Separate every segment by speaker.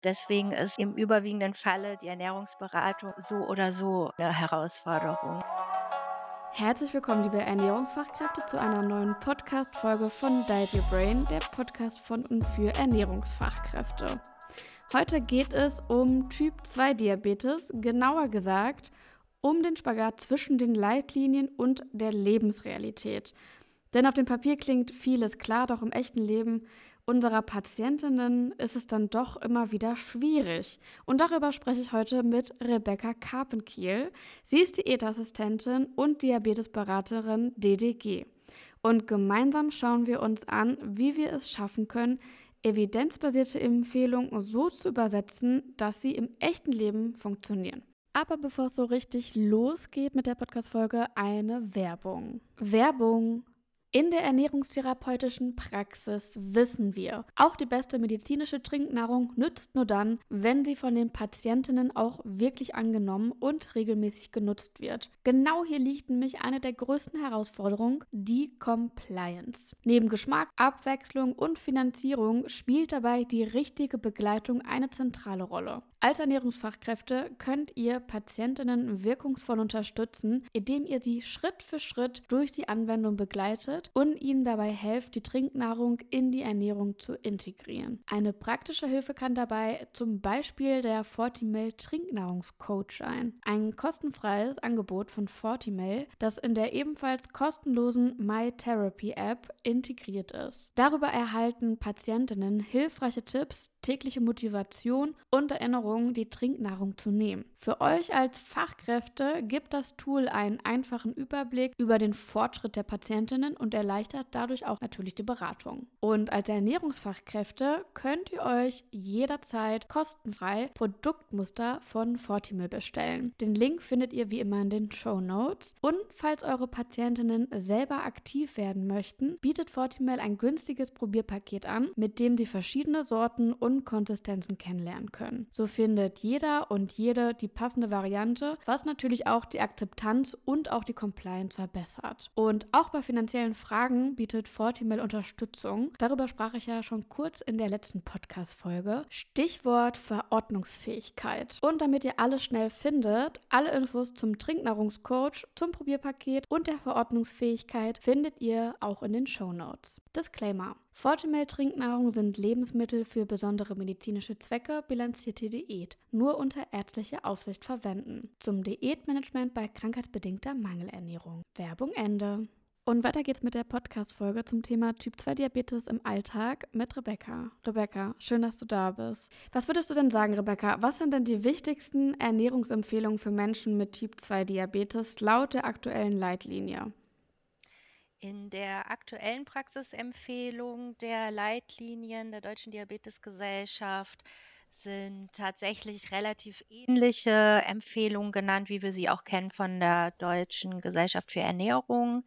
Speaker 1: Deswegen ist im überwiegenden Falle die Ernährungsberatung so oder so eine Herausforderung.
Speaker 2: Herzlich willkommen, liebe Ernährungsfachkräfte, zu einer neuen Podcast-Folge von Diet Your Brain, der Podcast von und für Ernährungsfachkräfte. Heute geht es um Typ-2-Diabetes, genauer gesagt um den Spagat zwischen den Leitlinien und der Lebensrealität. Denn auf dem Papier klingt vieles klar, doch im echten Leben unserer Patientinnen ist es dann doch immer wieder schwierig. Und darüber spreche ich heute mit Rebecca Karpenkiel. Sie ist Diätassistentin und Diabetesberaterin DDG. Und gemeinsam schauen wir uns an, wie wir es schaffen können, evidenzbasierte Empfehlungen so zu übersetzen, dass sie im echten Leben funktionieren. Aber bevor es so richtig losgeht mit der Podcast-Folge, eine Werbung. Werbung! In der ernährungstherapeutischen Praxis wissen wir, auch die beste medizinische Trinknahrung nützt nur dann, wenn sie von den Patientinnen auch wirklich angenommen und regelmäßig genutzt wird. Genau hier liegt nämlich eine der größten Herausforderungen, die Compliance. Neben Geschmack, Abwechslung und Finanzierung spielt dabei die richtige Begleitung eine zentrale Rolle. Als Ernährungsfachkräfte könnt ihr Patientinnen wirkungsvoll unterstützen, indem ihr sie Schritt für Schritt durch die Anwendung begleitet und ihnen dabei helft, die Trinknahrung in die Ernährung zu integrieren. Eine praktische Hilfe kann dabei zum Beispiel der Fortimel Trinknahrungscoach sein. Ein kostenfreies Angebot von Fortimel, das in der ebenfalls kostenlosen MyTherapy App integriert ist. Darüber erhalten Patientinnen hilfreiche Tipps, tägliche Motivation und Erinnerungen, die Trinknahrung zu nehmen. Für euch als Fachkräfte gibt das Tool einen einfachen Überblick über den Fortschritt der Patientinnen und erleichtert dadurch auch natürlich die Beratung. Und als Ernährungsfachkräfte könnt ihr euch jederzeit kostenfrei Produktmuster von Fortimel bestellen. Den Link findet ihr wie immer in den Shownotes. Und falls eure Patientinnen selber aktiv werden möchten, bietet Fortimel ein günstiges Probierpaket an, mit dem sie verschiedene Sorten und Konsistenzen kennenlernen können. So findet jeder und jede die passende Variante, was natürlich auch die Akzeptanz und auch die Compliance verbessert. Und auch bei finanziellen Fragen bietet Fortimel Unterstützung. Darüber sprach ich ja schon kurz in der letzten Podcast-Folge. Stichwort Verordnungsfähigkeit. Und damit ihr alles schnell findet, alle Infos zum Trinknahrungscoach, zum Probierpaket und der Verordnungsfähigkeit findet ihr auch in den Shownotes. Disclaimer: Fortimel-Trinknahrung sind Lebensmittel für besondere medizinische Zwecke, bilanzierte Diät, nur unter ärztlicher Aufsicht verwenden. Zum Diätmanagement bei krankheitsbedingter Mangelernährung. Werbung Ende. Und weiter geht's mit der Podcast-Folge zum Thema Typ-2-Diabetes im Alltag mit Rebecca. Rebecca, schön, dass du da bist. Was würdest du denn sagen, Rebecca? Was sind denn die wichtigsten Ernährungsempfehlungen für Menschen mit Typ-2-Diabetes laut der aktuellen Leitlinie?
Speaker 1: In der aktuellen Praxisempfehlung der Leitlinien der Deutschen Diabetesgesellschaft sind tatsächlich relativ ähnliche Empfehlungen genannt, wie wir sie auch kennen von der Deutschen Gesellschaft für Ernährung.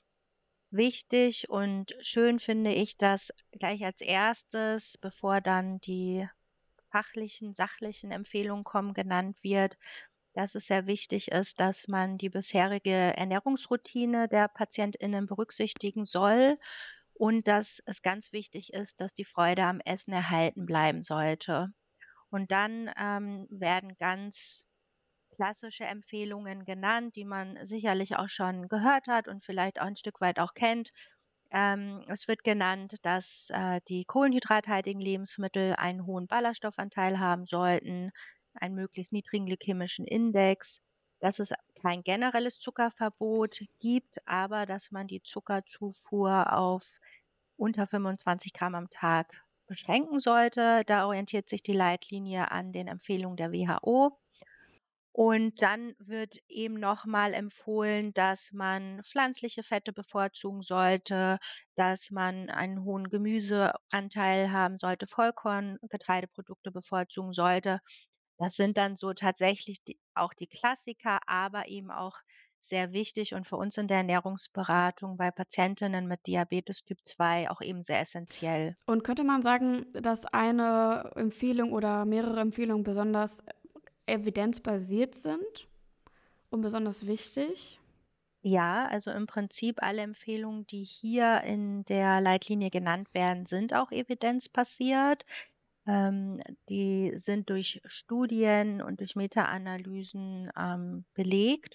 Speaker 1: Wichtig und schön finde ich, dass gleich als erstes, bevor dann die fachlichen, sachlichen Empfehlungen kommen, genannt wird, dass es sehr wichtig ist, dass man die bisherige Ernährungsroutine der PatientInnen berücksichtigen soll und dass es ganz wichtig ist, dass die Freude am Essen erhalten bleiben sollte. Und dann werden ganz klassische Empfehlungen genannt, die man sicherlich auch schon gehört hat und vielleicht auch ein Stück weit auch kennt. Es wird genannt, dass die kohlenhydrathaltigen Lebensmittel einen hohen Ballaststoffanteil haben sollten, einen möglichst niedrigen glykämischen Index, dass es kein generelles Zuckerverbot gibt, aber dass man die Zuckerzufuhr auf unter 25 Gramm am Tag beschränken sollte. Da orientiert sich die Leitlinie an den Empfehlungen der WHO. Und dann wird eben noch mal empfohlen, dass man pflanzliche Fette bevorzugen sollte, dass man einen hohen Gemüseanteil haben sollte, Vollkorngetreideprodukte bevorzugen sollte. Das sind dann so tatsächlich auch die Klassiker, aber eben auch sehr wichtig und für uns in der Ernährungsberatung bei Patientinnen mit Diabetes Typ 2 auch eben sehr essentiell.
Speaker 2: Und könnte man sagen, dass eine Empfehlung oder mehrere Empfehlungen besonders evidenzbasiert sind und besonders wichtig?
Speaker 1: Ja, also im Prinzip alle Empfehlungen, die hier in der Leitlinie genannt werden, sind auch evidenzbasiert. Ähm, Die sind durch Studien und durch Meta-Analysen, belegt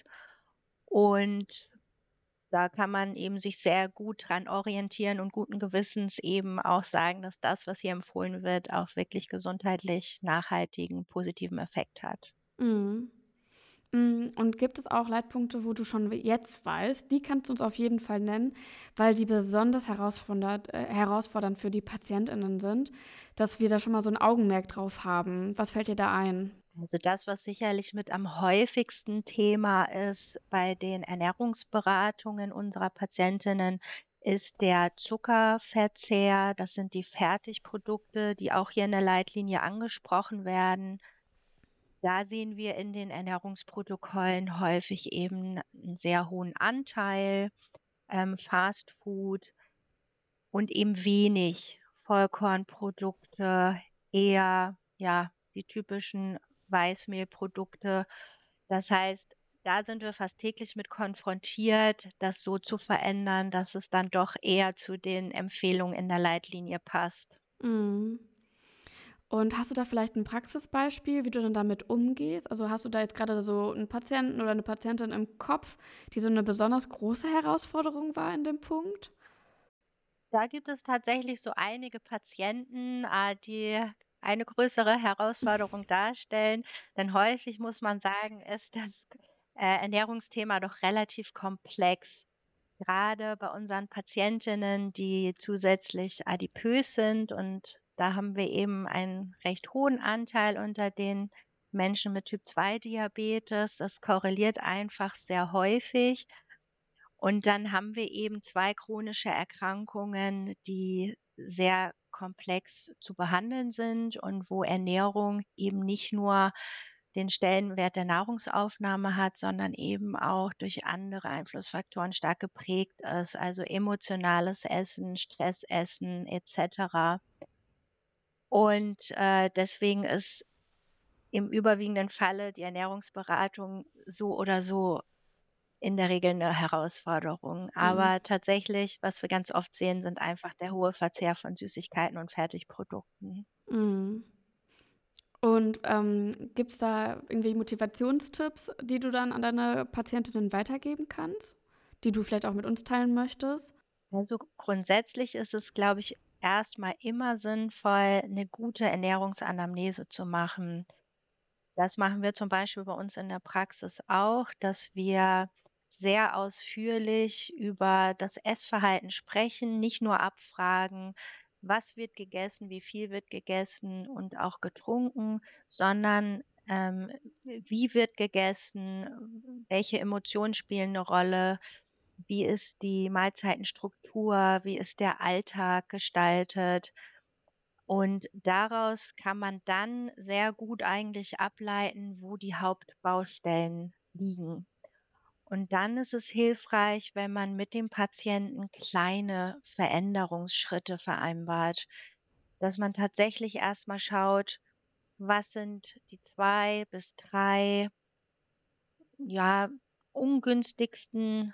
Speaker 1: und da kann man eben sich sehr gut dran orientieren und guten Gewissens eben auch sagen, dass das, was hier empfohlen wird, auch wirklich gesundheitlich nachhaltigen positiven Effekt hat.
Speaker 2: Mhm. Und gibt es auch Leitpunkte, wo du schon jetzt weißt, die kannst du uns auf jeden Fall nennen, weil die besonders herausfordernd für die PatientInnen sind, dass wir da schon mal so ein Augenmerk drauf haben. Was fällt dir da ein?
Speaker 1: Also das, was sicherlich mit am häufigsten Thema ist bei den Ernährungsberatungen unserer Patientinnen, ist der Zuckerverzehr. Das sind die Fertigprodukte, die auch hier in der Leitlinie angesprochen werden. Da sehen wir in den Ernährungsprotokollen häufig eben einen sehr hohen Anteil, Fast Food und eben wenig Vollkornprodukte, eher, ja, die typischen Weißmehlprodukte. Das heißt, da sind wir fast täglich mit konfrontiert, das so zu verändern, dass es dann doch eher zu den Empfehlungen in der Leitlinie passt.
Speaker 2: Mhm. Und hast du da vielleicht ein Praxisbeispiel, wie du dann damit umgehst? Also, hast du da jetzt gerade so einen Patienten oder eine Patientin im Kopf, die so eine besonders große Herausforderung war in dem Punkt?
Speaker 1: Da gibt es tatsächlich so einige Patienten, die eine größere Herausforderung darstellen, denn häufig muss man sagen, ist das, Ernährungsthema doch relativ komplex. Gerade bei unseren Patientinnen, die zusätzlich adipös sind und da haben wir eben einen recht hohen Anteil unter den Menschen mit Typ-2-Diabetes. Das korreliert einfach sehr häufig. Und dann haben wir eben 2 chronische Erkrankungen, die sehr komplex zu behandeln sind und wo Ernährung eben nicht nur den Stellenwert der Nahrungsaufnahme hat, sondern eben auch durch andere Einflussfaktoren stark geprägt ist, also emotionales Essen, Stressessen et cetera. Und, deswegen ist im überwiegenden Falle die Ernährungsberatung so oder so in der Regel 'ne Herausforderung.
Speaker 2: Mhm.
Speaker 1: Aber tatsächlich, was wir ganz oft sehen, sind einfach der hohe Verzehr von Süßigkeiten und Fertigprodukten.
Speaker 2: Mhm. Und, gibt es da irgendwie Motivationstipps, die du dann an deine Patientinnen weitergeben kannst, die du vielleicht auch mit uns teilen möchtest?
Speaker 1: Also, grundsätzlich ist es, glaube ich, erst mal immer sinnvoll, 'ne gute Ernährungsanamnese zu machen. Das machen wir zum Beispiel bei uns in der Praxis auch, dass wir sehr ausführlich über das Essverhalten sprechen, nicht nur abfragen, was wird gegessen, wie viel wird gegessen und auch getrunken, sondern wie wird gegessen, welche Emotionen spielen eine Rolle, wie ist die Mahlzeitenstruktur, wie ist der Alltag gestaltet. Und daraus kann man dann sehr gut eigentlich ableiten, wo die Hauptbaustellen liegen. Und dann ist es hilfreich, wenn man mit dem Patienten kleine Veränderungsschritte vereinbart, dass man tatsächlich erst mal schaut, was sind die 2 bis 3 ja, ungünstigsten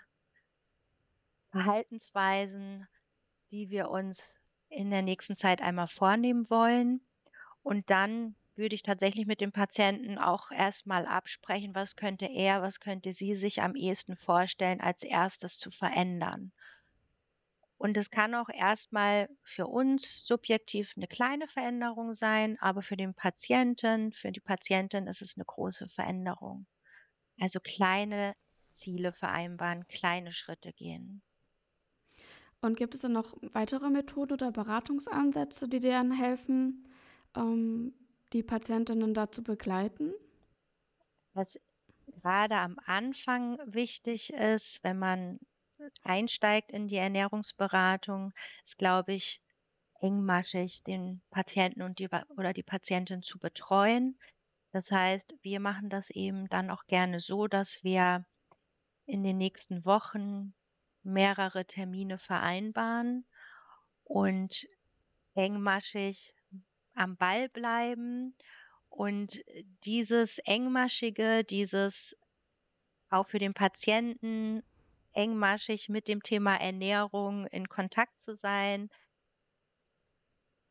Speaker 1: Verhaltensweisen, die wir uns in der nächsten Zeit einmal vornehmen wollen. Und dann würde ich tatsächlich mit dem Patienten auch erst mal absprechen, was könnte er, was könnte sie sich am ehesten vorstellen, als Erstes zu verändern. Und es kann auch erst mal für uns subjektiv eine kleine Veränderung sein, aber für die Patientin ist es eine große Veränderung. Also, kleine Ziele vereinbaren, kleine Schritte gehen.
Speaker 2: Und gibt es dann noch weitere Methoden oder Beratungsansätze, die dir dann helfen, ähm, die Patientinnen da zu begleiten?
Speaker 1: Was gerade am Anfang wichtig ist, wenn man einsteigt in die Ernährungsberatung, ist, glaube ich, engmaschig den Patienten und die Patientin zu betreuen. Das heißt, wir machen das eben dann auch gerne so, dass wir in den nächsten Wochen mehrere Termine vereinbaren und engmaschig am Ball bleiben und dieses Engmaschige, dieses auch für den Patienten engmaschig mit dem Thema Ernährung in Kontakt zu sein.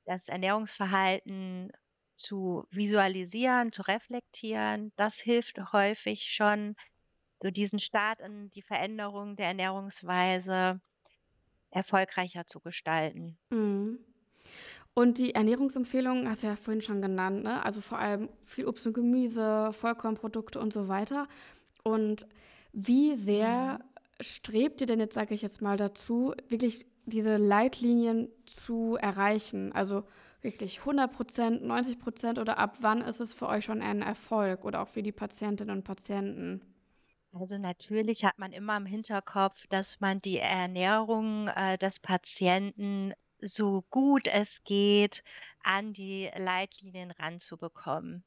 Speaker 1: das Ernährungsverhalten zu visualisieren, zu reflektieren, das hilft häufig schon, so diesen Start in die Veränderung der Ernährungsweise erfolgreicher zu gestalten.
Speaker 2: Mhm. Und die Ernährungsempfehlungen hast du ja vorhin schon genannt, ne? Also vor allem viel Obst und Gemüse, Vollkornprodukte und so weiter. Und wie sehr
Speaker 1: Mhm.
Speaker 2: strebt ihr denn jetzt, sage ich jetzt mal, dazu, wirklich diese Leitlinien zu erreichen? Also wirklich 100%, 90% oder ab wann ist es für euch schon ein Erfolg oder auch für die Patientinnen und Patienten?
Speaker 1: Also natürlich hat man immer im Hinterkopf, dass man die Ernährung, des Patienten so gut es geht an die Leitlinien ranzubekommen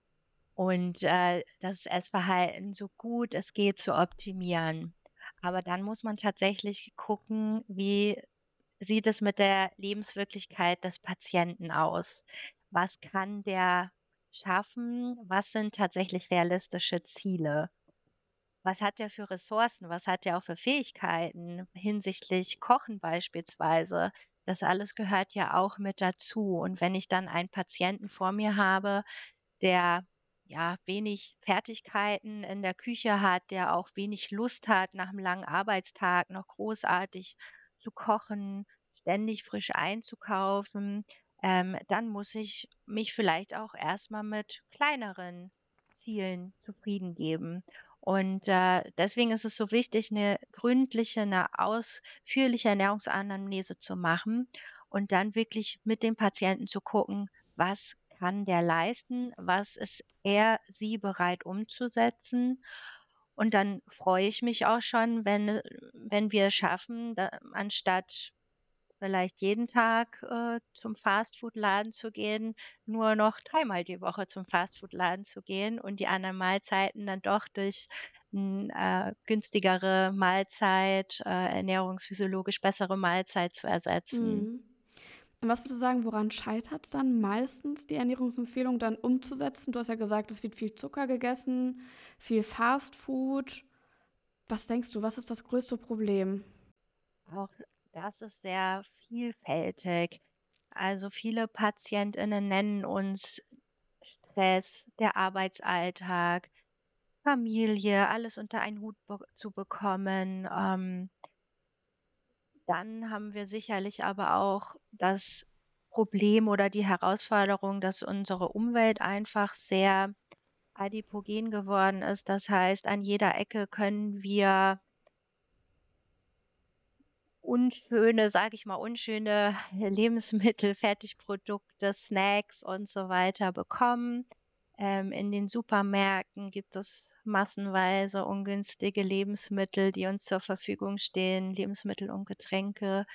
Speaker 1: und, das Essverhalten so gut es geht zu optimieren. Aber dann muss man tatsächlich gucken, wie sieht es mit der Lebenswirklichkeit des Patienten aus? Was kann der schaffen? Was sind tatsächlich realistische Ziele? Was hat der für Ressourcen? Was hat der auch für Fähigkeiten hinsichtlich Kochen beispielsweise? Das alles gehört ja auch mit dazu. Und wenn ich dann einen Patienten vor mir habe, der ja wenig Fertigkeiten in der Küche hat, der auch wenig Lust hat, nach einem langen Arbeitstag noch großartig zu kochen, ständig frisch einzukaufen, dann muss ich mich vielleicht auch erstmal mit kleineren Zielen zufrieden geben. Und, deswegen ist es so wichtig, eine gründliche, eine ausführliche Ernährungsanamnese zu machen und dann wirklich mit dem Patienten zu gucken, was kann der leisten? Was ist er, sie bereit umzusetzen? Und dann freue ich mich auch schon, wenn wir es schaffen, da anstatt vielleicht jeden Tag, zum Fastfood-Laden zu gehen, nur noch dreimal die Woche zum Fastfood-Laden zu gehen und die anderen Mahlzeiten dann doch durch 'n günstigere Mahlzeit, ernährungsphysiologisch bessere Mahlzeit zu ersetzen.
Speaker 2: Mhm. Und was würdest du sagen, woran scheitert es dann meistens, die Ernährungsempfehlung dann umzusetzen? Du hast ja gesagt, es wird viel Zucker gegessen, viel Fastfood. Was denkst du, was ist das größte Problem?
Speaker 1: Auch das ist sehr vielfältig. Also, viele PatientInnen nennen uns Stress, der Arbeitsalltag, Familie, alles unter einen Hut zu bekommen. Dann haben wir sicherlich aber auch das Problem oder die Herausforderung, dass unsere Umwelt einfach sehr adipogen geworden ist. Das heißt, an jeder Ecke können wir unschöne, sage ich mal, unschöne Lebensmittel, Fertigprodukte, Snacks und so weiter bekommen. In den Supermärkten gibt es massenweise ungünstige Lebensmittel, die uns zur Verfügung stehen, Lebensmittel und Getränke.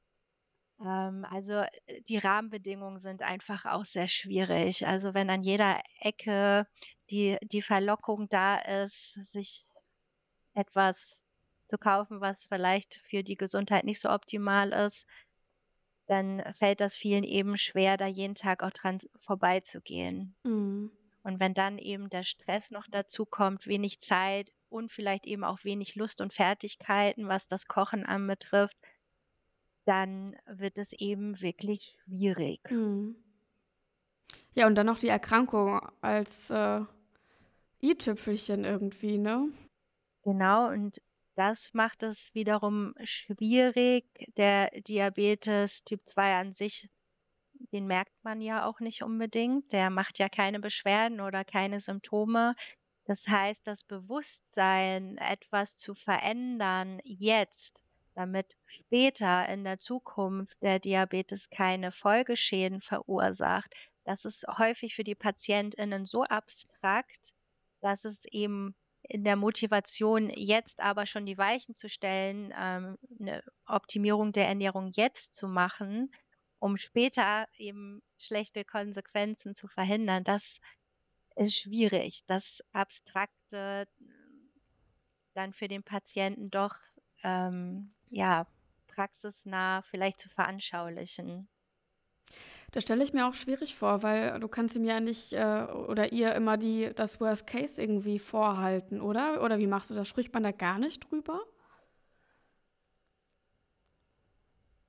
Speaker 1: Die Rahmenbedingungen sind einfach auch sehr schwierig. Also, wenn an jeder Ecke die Verlockung da ist, sich etwas zu kaufen, was vielleicht für die Gesundheit nicht so optimal ist, dann fällt das vielen eben schwer, da jeden Tag auch dran vorbeizugehen.
Speaker 2: Mhm.
Speaker 1: Und wenn dann eben der Stress noch dazu kommt, wenig Zeit und vielleicht eben auch wenig Lust und Fertigkeiten, was das Kochen anbetrifft, dann wird es eben wirklich schwierig.
Speaker 2: Mhm. Ja, und dann noch die Erkrankung als, i-Tüpfelchen irgendwie, ne?
Speaker 1: Genau, und das macht es wiederum schwierig. Der Diabetes Typ 2 an sich, den merkt man ja auch nicht unbedingt. Der macht ja keine Beschwerden oder keine Symptome. Das heißt, das Bewusstsein, etwas zu verändern jetzt, damit später in der Zukunft der Diabetes keine Folgeschäden verursacht, das ist häufig für die PatientInnen so abstrakt, dass es eben in der Motivation, jetzt aber schon die Weichen zu stellen, 'ne Optimierung der Ernährung jetzt zu machen, um später eben schlechte Konsequenzen zu verhindern, das ist schwierig, das Abstrakte dann für den Patienten doch, ja, praxisnah vielleicht zu veranschaulichen.
Speaker 2: Das stelle ich mir auch schwierig vor, weil du kannst ihm ja nicht, oder ihr immer das Worst Case irgendwie vorhalten, oder? Oder wie machst du das? Spricht man da gar nicht drüber?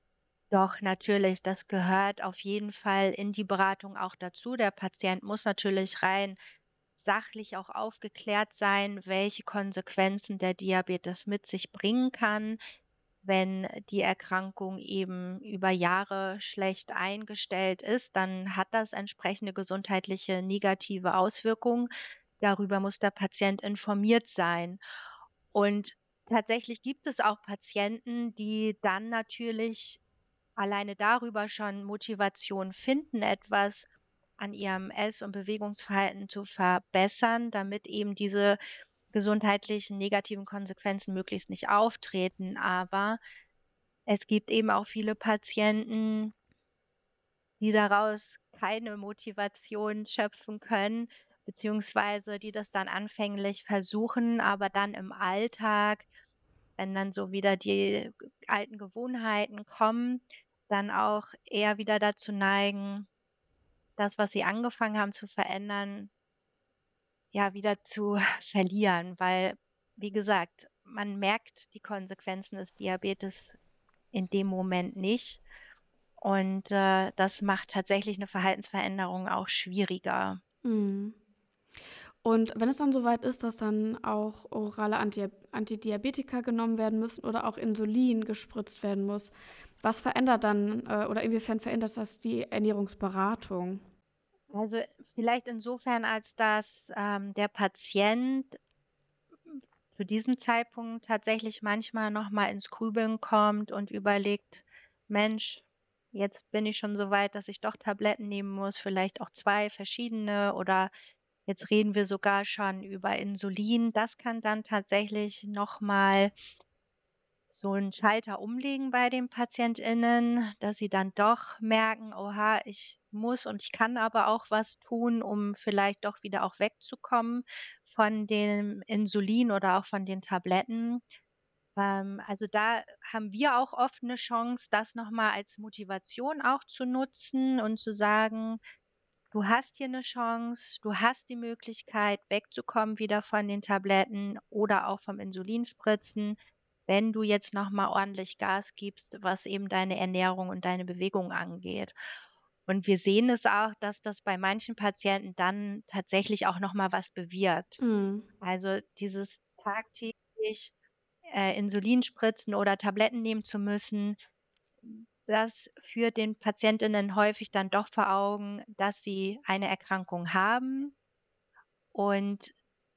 Speaker 1: Doch, natürlich, das gehört auf jeden Fall in die Beratung auch dazu. Der Patient muss natürlich rein sachlich auch aufgeklärt sein, welche Konsequenzen der Diabetes mit sich bringen kann, wenn die Erkrankung eben über Jahre schlecht eingestellt ist, dann hat das entsprechende gesundheitliche negative Auswirkungen. Darüber muss der Patient informiert sein. Und tatsächlich gibt es auch Patienten, die dann natürlich alleine darüber schon Motivation finden, etwas an ihrem Ess- und Bewegungsverhalten zu verbessern, damit eben diese gesundheitlichen negativen Konsequenzen möglichst nicht auftreten. Aber es gibt eben auch viele Patienten, die daraus keine Motivation schöpfen können, beziehungsweise die das dann anfänglich versuchen, aber dann im Alltag, wenn dann so wieder die alten Gewohnheiten kommen, dann auch eher wieder dazu neigen, das, was sie angefangen haben zu verändern, ja, wieder zu verlieren, weil, wie gesagt, man merkt die Konsequenzen des Diabetes in dem Moment nicht. Und, das macht tatsächlich eine Verhaltensveränderung auch schwieriger.
Speaker 2: Mhm. Und wenn es dann soweit ist, dass dann auch orale Antidiabetika genommen werden müssen oder auch Insulin gespritzt werden muss, was verändert dann oder inwiefern verändert das die Ernährungsberatung?
Speaker 1: Also, vielleicht insofern, als dass, der Patient zu diesem Zeitpunkt tatsächlich manchmal noch mal ins Grübeln kommt und überlegt: „Mensch, jetzt bin ich schon so weit, dass ich doch Tabletten nehmen muss, vielleicht auch 2 verschiedene oder jetzt reden wir sogar schon über Insulin." Das kann dann tatsächlich noch mal so 'n Schalter umlegen bei den PatientInnen, dass sie dann doch merken: „Oha, ich muss und ich kann aber auch was tun, um vielleicht doch wieder auch wegzukommen von dem Insulin oder auch von den Tabletten." Also, da haben wir auch oft 'ne Chance, das noch mal als Motivation auch zu nutzen und zu sagen: „Du hast hier 'ne Chance, du hast die Möglichkeit, wegzukommen wieder von den Tabletten oder auch vom Insulinspritzen, wenn du jetzt noch mal ordentlich Gas gibst, was eben deine Ernährung und deine Bewegung angeht." Und wir sehen es auch, dass das bei manchen Patienten dann tatsächlich auch noch mal was bewirkt.
Speaker 2: Mhm.
Speaker 1: Also, dieses tagtäglich, Insulin spritzen oder Tabletten nehmen zu müssen, das führt den Patientinnen häufig dann doch vor Augen, dass sie eine Erkrankung haben und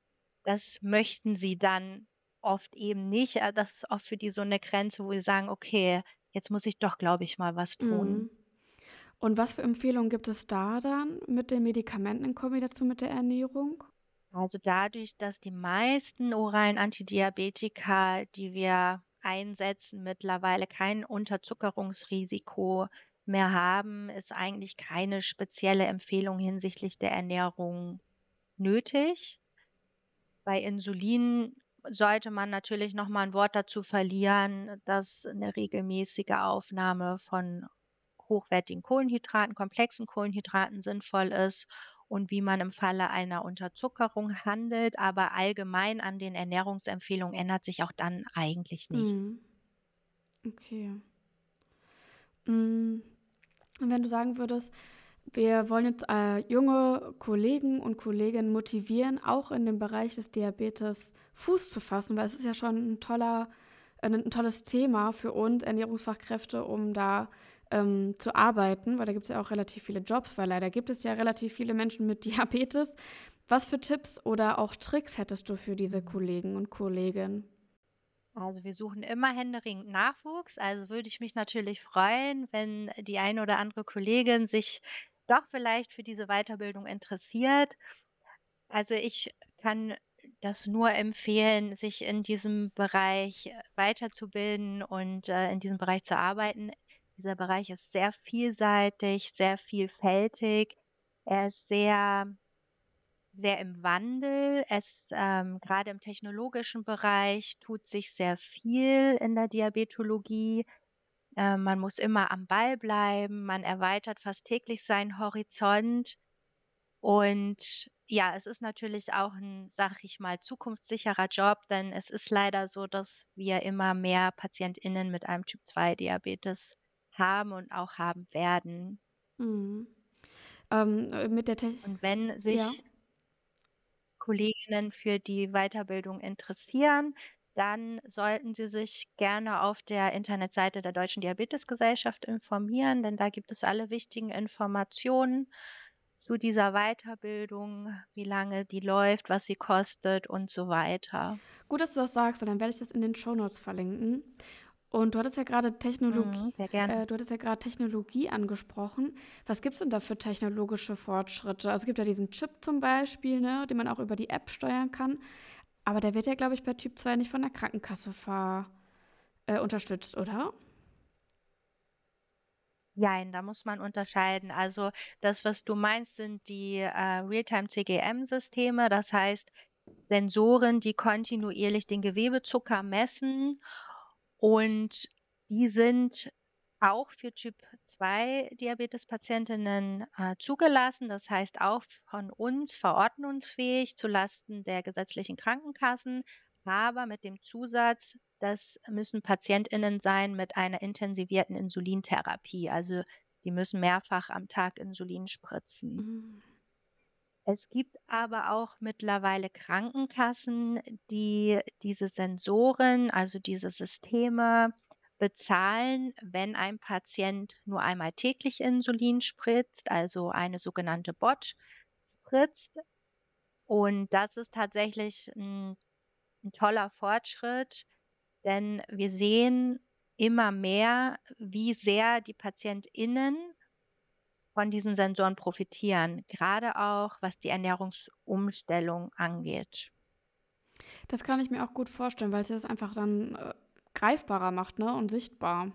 Speaker 1: das möchten sie dann oft eben nicht. Das ist oft für die so 'ne Grenze, wo sie sagen: „Okay, jetzt muss ich doch, glaube ich, mal was tun."
Speaker 2: Mhm. Und was für Empfehlungen gibt es da dann mit den Medikamenten in Kombination mit der Ernährung?
Speaker 1: Also, dadurch, dass die meisten oralen Antidiabetika, die wir einsetzen, mittlerweile kein Unterzuckerungsrisiko mehr haben, ist eigentlich keine spezielle Empfehlung hinsichtlich der Ernährung nötig. Bei Insulin sollte man natürlich noch mal 'n Wort dazu verlieren, dass 'ne regelmäßige Aufnahme von hochwertigen Kohlenhydraten, komplexen Kohlenhydraten sinnvoll ist und wie man im Falle einer Unterzuckerung handelt, aber allgemein an den Ernährungsempfehlungen ändert sich auch dann eigentlich nichts.
Speaker 2: Mhm. Okay. Hm, und wenn du sagen würdest, wir wollen jetzt, junge Kollegen und Kolleginnen motivieren, auch in dem Bereich des Diabetes Fuß zu fassen, weil es ist ja schon ein toller 'n tolles Thema für uns Ernährungsfachkräfte, um da, zu arbeiten, weil da gibt es ja auch relativ viele Jobs, weil leider gibt es ja relativ viele Menschen mit Diabetes. Was für Tipps oder auch Tricks hättest du für diese Kollegen und Kolleginnen?
Speaker 1: Also, wir suchen immer händeringend Nachwuchs, also würde ich mich natürlich freuen, wenn die eine oder andere Kollegin sich doch vielleicht für diese Weiterbildung interessiert. Also, ich kann das nur empfehlen, sich in diesem Bereich weiterzubilden und, in diesem Bereich zu arbeiten. Dieser Bereich ist sehr vielseitig, sehr vielfältig. Er ist sehr im Wandel. Grade im technologischen Bereich tut sich sehr viel in der Diabetologie. Man muss immer am Ball bleiben, man erweitert fast täglich seinen Horizont. Und ja, es ist natürlich auch ein, sage ich mal, zukunftssicherer Job, denn es ist leider so, dass wir immer mehr PatientInnen mit einem Typ-2-Diabetes haben und auch haben werden.
Speaker 2: Mhm. Mit der Tech
Speaker 1: Und wenn
Speaker 2: ja.
Speaker 1: sich Kolleginnen für die Weiterbildung interessieren, dann sollten sie sich gerne auf der Internetseite der Deutschen Diabetesgesellschaft informieren, denn da gibt es alle wichtigen Informationen zu dieser Weiterbildung, wie lange die läuft, was sie kostet und so weiter.
Speaker 2: Gut, dass du das sagst, weil dann werde ich das in den Shownotes verlinken. Und du hattest ja gerade
Speaker 1: Mhm, sehr gerne.
Speaker 2: Technologie angesprochen. Was gibt es denn da für technologische Fortschritte? Also es gibt ja diesen Chip zum Beispiel, ne, den man auch über die App steuern kann. Aber der wird ja, glaube ich, bei Typ 2 nicht von der Krankenkasse unterstützt, oder?
Speaker 1: Jein, da muss man unterscheiden. Also das, was du meinst, sind die Realtime-CGM-Systeme, das heißt Sensoren, die kontinuierlich den Gewebezucker messen, und die sind auch für Typ-2-Diabetes-Patientinnen zugelassen. Das heißt auch von uns verordnungsfähig zulasten der gesetzlichen Krankenkassen, aber mit dem Zusatz, das müssen PatientInnen sein mit einer intensivierten Insulintherapie. Also die müssen mehrfach am Tag Insulin spritzen.
Speaker 2: Mhm.
Speaker 1: Es gibt aber auch mittlerweile Krankenkassen, die diese Sensoren, also diese Systeme bezahlen, wenn ein Patient nur einmal täglich Insulin spritzt, also eine sogenannte BOT spritzt. Und das ist tatsächlich ein toller Fortschritt, denn wir sehen immer mehr, wie sehr die PatientInnen von diesen Sensoren profitieren, gerade auch was die Ernährungsumstellung angeht.
Speaker 2: Das kann ich mir auch gut vorstellen, weil es das einfach dann greifbarer macht, ne, und sichtbar.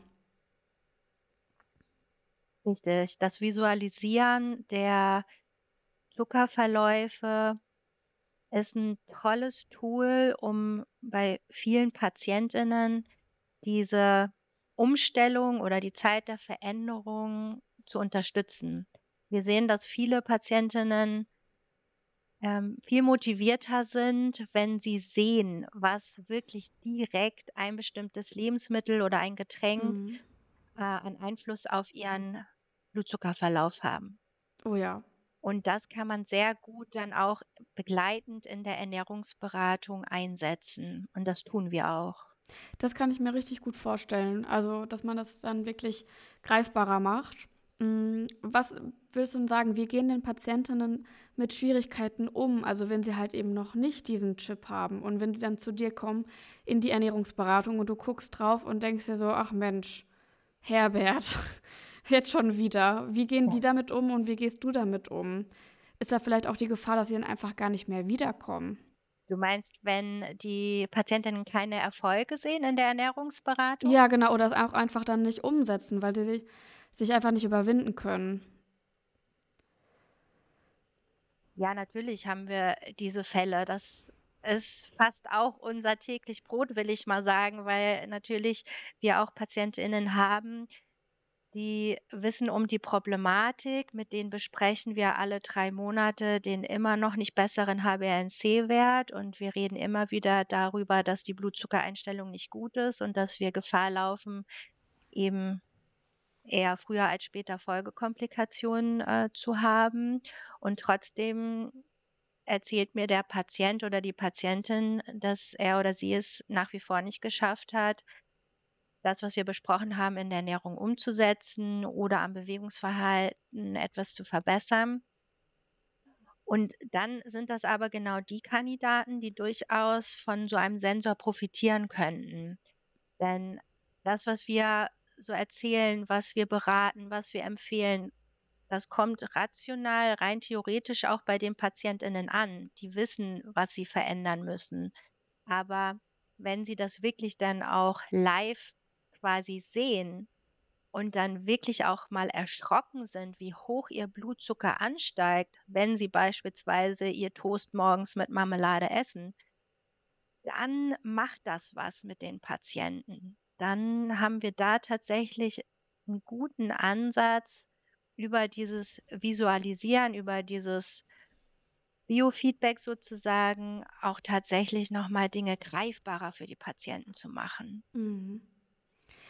Speaker 1: Richtig, das Visualisieren der Zuckerverläufe ist ein tolles Tool, um bei vielen PatientInnen diese Umstellung oder die Zeit der Veränderung zu unterstützen. Wir sehen, dass viele Patientinnen viel motivierter sind, wenn sie sehen, was wirklich direkt ein bestimmtes Lebensmittel oder ein Getränk
Speaker 2: Mhm.
Speaker 1: einen Einfluss auf ihren Blutzuckerverlauf haben.
Speaker 2: Oh ja,
Speaker 1: Und das kann man sehr gut dann auch begleitend in der Ernährungsberatung einsetzen. Und das tun wir auch.
Speaker 2: das kann ich mir richtig gut vorstellen. Also, dass man das dann wirklich greifbarer macht. Was würdest du denn sagen, wie gehen denn Patientinnen mit Schwierigkeiten um? Also, wenn sie halt eben noch nicht diesen Chip haben und wenn sie dann zu dir kommen in die Ernährungsberatung und du guckst drauf und denkst dir so, ach Mensch, Herbert, jetzt schon wieder. Wie gehen die
Speaker 1: Ja.
Speaker 2: damit um und wie gehst du damit um? Ist da vielleicht auch die Gefahr, dass sie dann einfach gar nicht mehr wiederkommen?
Speaker 1: Du meinst, wenn die Patientinnen keine Erfolge sehen in der Ernährungsberatung?
Speaker 2: Ja, genau, oder es auch einfach dann nicht umsetzen, weil sie sich einfach nicht überwinden können.
Speaker 1: Ja, natürlich haben wir diese Fälle. Das ist fast auch unser täglich Brot, will ich mal sagen, weil natürlich wir auch PatientInnen haben, die wissen um die Problematik, mit denen besprechen wir alle 3 Monate den immer noch nicht besseren HbA1c-Wert, und wir reden immer wieder darüber, dass die Blutzuckereinstellung nicht gut ist und dass wir Gefahr laufen, eben eher früher als später Folgekomplikationen zu haben. Und trotzdem erzählt mir der Patient oder die Patientin, dass er oder sie es nach wie vor nicht geschafft hat, das, was wir besprochen haben, in der Ernährung umzusetzen oder am Bewegungsverhalten etwas zu verbessern. Und dann sind das aber genau die Kandidaten, die durchaus von so einem Sensor profitieren könnten. Denn das, was wir so erzählen, was wir beraten, was wir empfehlen, das kommt rational, rein theoretisch auch bei den PatientInnen an. Die wissen, was sie verändern müssen. Aber wenn sie das wirklich dann auch live quasi sehen und dann wirklich auch mal erschrocken sind, wie hoch ihr Blutzucker ansteigt, wenn sie beispielsweise ihr Toast morgens mit Marmelade essen, dann macht das was mit den Patienten. Dann haben wir da tatsächlich einen guten Ansatz, über dieses Visualisieren, über dieses Biofeedback sozusagen auch tatsächlich noch mal Dinge greifbarer für die Patienten zu machen.
Speaker 2: Mhm.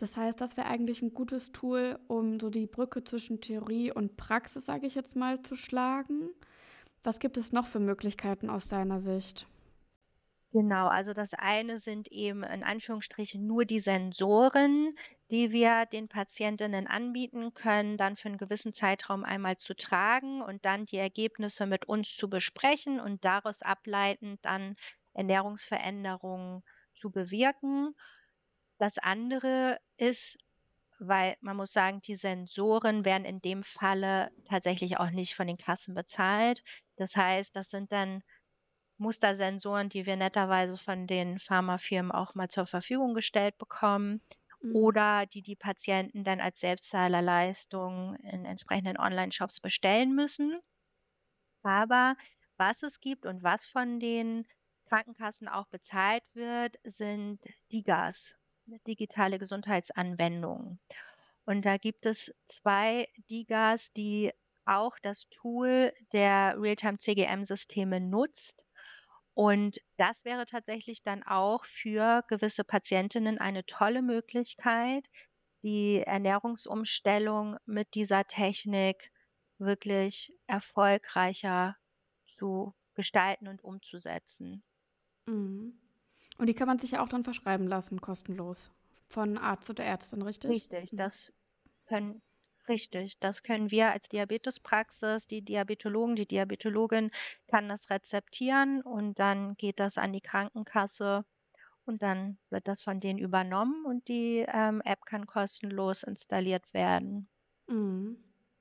Speaker 2: Das heißt, das wäre eigentlich ein gutes Tool, um so die Brücke zwischen Theorie und Praxis, sage ich jetzt mal, zu schlagen. Was gibt es noch für Möglichkeiten aus deiner Sicht?
Speaker 1: Genau, also das eine sind eben in Anführungsstrichen nur die Sensoren, die wir den Patientinnen anbieten können, dann für einen gewissen Zeitraum einmal zu tragen und dann die Ergebnisse mit uns zu besprechen und daraus ableitend dann Ernährungsveränderungen zu bewirken. Das andere ist, weil man muss sagen, die Sensoren werden in dem Falle tatsächlich auch nicht von den Kassen bezahlt. Das heißt, das sind dann Mustersensoren, die wir netterweise von den Pharmafirmen auch mal zur Verfügung gestellt bekommen
Speaker 2: Mhm.
Speaker 1: oder die die Patienten dann als Selbstzahlerleistung in entsprechenden Onlineshops bestellen müssen. Aber was es gibt und was von den Krankenkassen auch bezahlt wird, sind DiGAs, digitale Gesundheitsanwendungen. Und da gibt es 2 DiGAs, die auch das Tool der Realtime-CGM-Systeme nutzt. Und das wäre tatsächlich dann auch für gewisse Patientinnen eine tolle Möglichkeit, die Ernährungsumstellung mit dieser Technik wirklich erfolgreicher zu gestalten und umzusetzen.
Speaker 2: Mhm. Und die kann man sich ja auch dann verschreiben lassen, kostenlos. Von Arzt oder Ärztin, richtig?
Speaker 1: Richtig,
Speaker 2: Mhm.
Speaker 1: können das können wir als Diabetespraxis, die Diabetologen, die Diabetologin kann das rezeptieren und dann geht das an die Krankenkasse und dann wird das von denen übernommen und die, App kann kostenlos installiert werden.
Speaker 2: Mhm.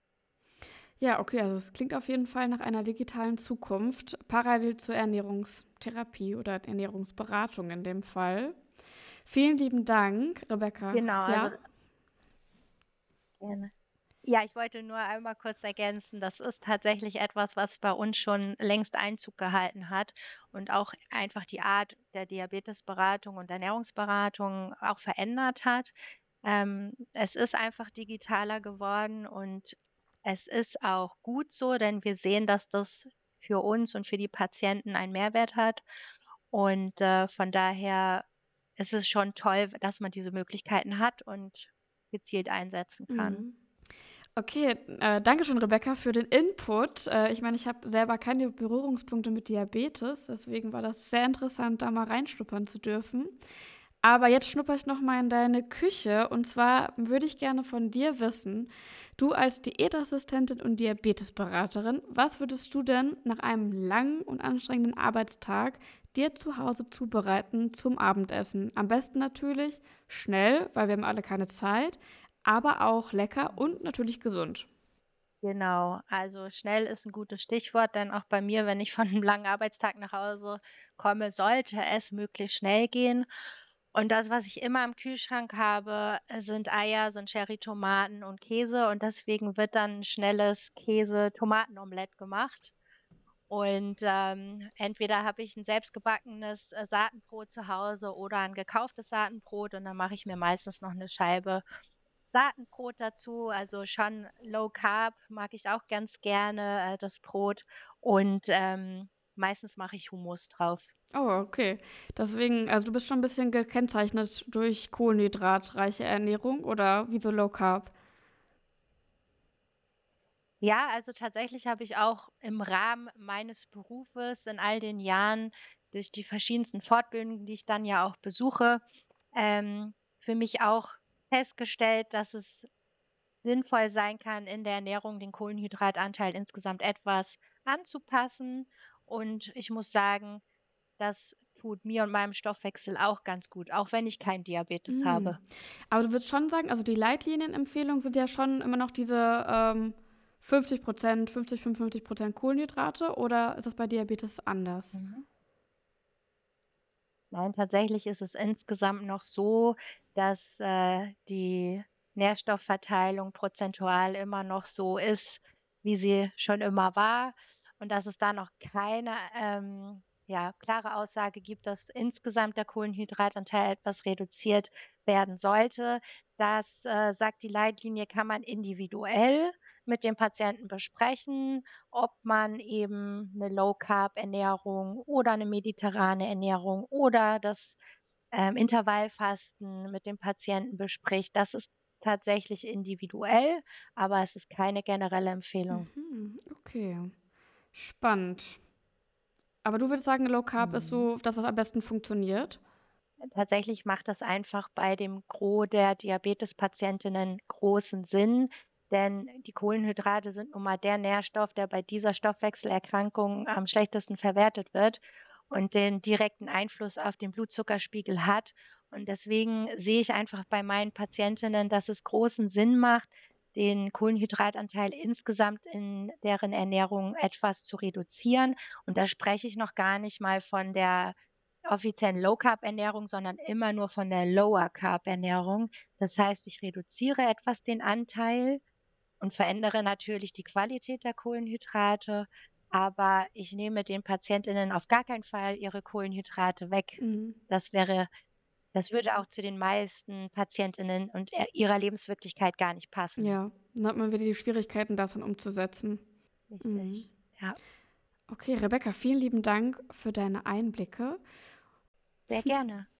Speaker 2: Ja, okay, also es klingt auf jeden Fall nach einer digitalen Zukunft, parallel zur Ernährungstherapie oder Ernährungsberatung in dem Fall. Vielen lieben Dank, Rebecca.
Speaker 1: Genau, also
Speaker 2: Ja?
Speaker 1: gerne. Ja, ich wollte nur einmal kurz ergänzen, das ist tatsächlich etwas, was bei uns schon längst Einzug gehalten hat und auch einfach die Art der Diabetesberatung und Ernährungsberatung auch verändert hat. Es ist einfach digitaler geworden und es ist auch gut so, denn wir sehen, dass das für uns und für die Patienten einen Mehrwert hat. Und, von daher ist es schon toll, dass man diese Möglichkeiten hat und gezielt einsetzen kann.
Speaker 2: Mhm. Okay, danke schön, Rebecca, für den Input. Ich meine, ich habe selber keine Berührungspunkte mit Diabetes, deswegen war das sehr interessant, da mal reinschnuppern zu dürfen. Aber jetzt schnupper ich noch mal in deine Küche und zwar würde ich gerne von dir wissen, du als Diätassistentin und Diabetesberaterin, was würdest du denn nach einem langen und anstrengenden Arbeitstag dir zu Hause zubereiten zum Abendessen? Am besten natürlich schnell, weil wir haben alle keine Zeit, aber auch lecker und natürlich gesund.
Speaker 1: Genau, also schnell ist ein gutes Stichwort, denn auch bei mir, wenn ich von einem langen Arbeitstag nach Hause komme, sollte es möglichst schnell gehen. Und das, was ich immer im Kühlschrank habe, sind Eier, sind Cherrytomaten und Käse und deswegen wird dann 'n schnelles Käse-Tomatenomelett gemacht. Und, entweder habe ich ein selbstgebackenes, Saatenbrot zu Hause oder ein gekauftes Saatenbrot und dann mache ich mir meistens noch eine Scheibe Saatenbrot dazu, also schon Low Carb mag ich auch ganz gerne, das Brot und, meistens mache ich Hummus drauf.
Speaker 2: Oh, okay. Deswegen, also du bist schon ein bisschen gekennzeichnet durch kohlenhydratreiche Ernährung oder wie so Low Carb?
Speaker 1: Ja, also tatsächlich habe ich auch im Rahmen meines Berufes in all den Jahren durch die verschiedensten Fortbildungen, die ich dann ja auch besuche, für mich auch festgestellt, dass es sinnvoll sein kann, in der Ernährung den Kohlenhydratanteil insgesamt etwas anzupassen. Und ich muss sagen, das tut mir und meinem Stoffwechsel auch ganz gut, auch wenn ich keinen Diabetes
Speaker 2: Mhm.
Speaker 1: habe.
Speaker 2: Aber du würdest schon sagen, also die Leitlinienempfehlungen sind ja schon immer noch diese 50%, 50, 55% Kohlenhydrate oder ist das bei Diabetes anders?
Speaker 1: Mhm. Nein, tatsächlich ist es insgesamt noch so, dass, die Nährstoffverteilung prozentual immer noch so ist, wie sie schon immer war und dass es da noch keine, ja, klare Aussage gibt, dass insgesamt der Kohlenhydratanteil etwas reduziert werden sollte. Das, sagt die Leitlinie, kann man individuell mit dem Patienten besprechen, ob man eben 'ne Low-Carb-Ernährung oder 'ne mediterrane Ernährung oder das Intervallfasten mit dem Patienten bespricht. Das ist tatsächlich individuell, aber es ist keine generelle Empfehlung.
Speaker 2: Mhm, okay. Spannend. Aber du würdest sagen, Low Carb ist
Speaker 1: Mhm.
Speaker 2: so das, was am besten funktioniert?
Speaker 1: Tatsächlich macht das einfach bei dem Gros der Diabetespatientinnen großen Sinn, denn die Kohlenhydrate sind nun mal der Nährstoff, der bei dieser Stoffwechselerkrankung am schlechtesten verwertet wird und den direkten Einfluss auf den Blutzuckerspiegel hat. Und deswegen sehe ich einfach bei meinen Patientinnen, dass es großen Sinn macht, den Kohlenhydratanteil insgesamt in deren Ernährung etwas zu reduzieren. Und da spreche ich noch gar nicht mal von der offiziellen Low-Carb-Ernährung, sondern immer nur von der Lower-Carb-Ernährung. Das heißt, ich reduziere etwas den Anteil und verändere natürlich die Qualität der Kohlenhydrate, aber ich nehme den Patientinnen auf gar keinen Fall ihre Kohlenhydrate weg.
Speaker 2: Mhm.
Speaker 1: Das wäre das würde auch zu den meisten Patientinnen und ihrer Lebenswirklichkeit gar nicht passen.
Speaker 2: Ja, dann hat man wieder die Schwierigkeiten, das dann umzusetzen. Mhm.
Speaker 1: Richtig, ja,
Speaker 2: Okay, Rebecca, vielen lieben Dank für deine Einblicke.
Speaker 1: sehr gerne.